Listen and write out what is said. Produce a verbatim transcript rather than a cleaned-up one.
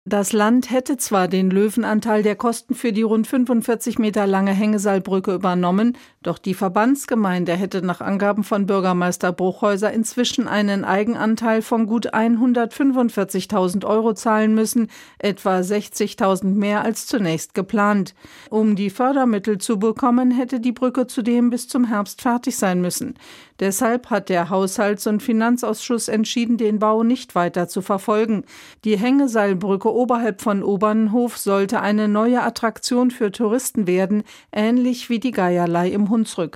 Das Land hätte zwar den Löwenanteil der Kosten für die rund fünfundvierzig Meter lange Hängesaalbrücke übernommen, doch die Verbandsgemeinde hätte nach Angaben von Bürgermeister Bruchhäuser inzwischen einen Eigenanteil von gut hundertfünfundvierzigtausend Euro zahlen müssen, etwa sechzigtausend mehr als zunächst geplant. Um die Fördermittel zu bekommen, hätte die Brücke zudem bis zum Herbst fertig sein müssen. Deshalb hat der Haushalts- und Finanzausschuss entschieden, den Bau nicht weiter zu verfolgen. Die Hängesaalbrücke oberhalb von Obernhof sollte eine neue Attraktion für Touristen werden, ähnlich wie die Geierlei im Hunsrück.